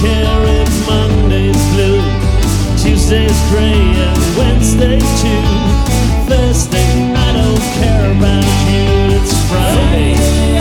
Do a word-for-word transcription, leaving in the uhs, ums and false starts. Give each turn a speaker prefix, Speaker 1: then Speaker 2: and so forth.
Speaker 1: care if Monday's blue, Tuesday's gray, and Wednesday too. Thursday, I don't care about you, it's Friday.